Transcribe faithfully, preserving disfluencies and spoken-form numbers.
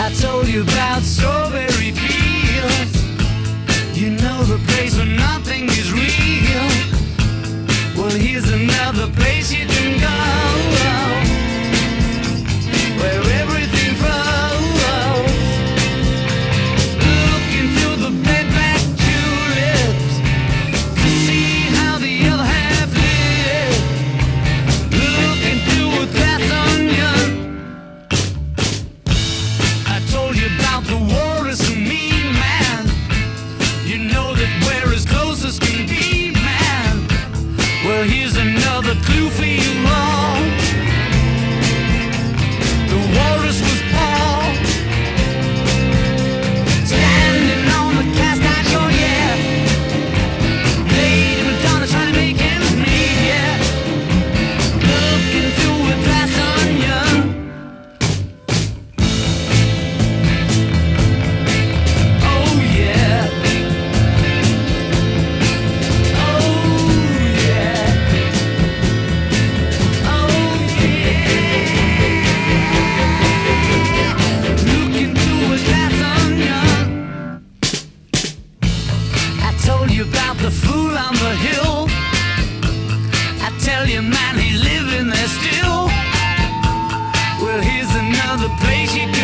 I told you about strawberry fields. You know the place where nothing is real. Well, here's another place you can go, where everything flows. Look into the bed-back tulips to see how the other half lives. Look into a glass onion. I told you about the war is a mean man. You know that we're as close as can be, man. Well, here's another clue for you all. The walrus was Paul, standing on the cast iron shore, yeah. Lady Madonna trying to make ends meet, yeah. Look into a glass onion. Oh yeah. Oh yeah. Oh yeah. Look into a glass onion. I told you about the fool on the hill. I tell you, man, he's living there still. Well, here's another place you can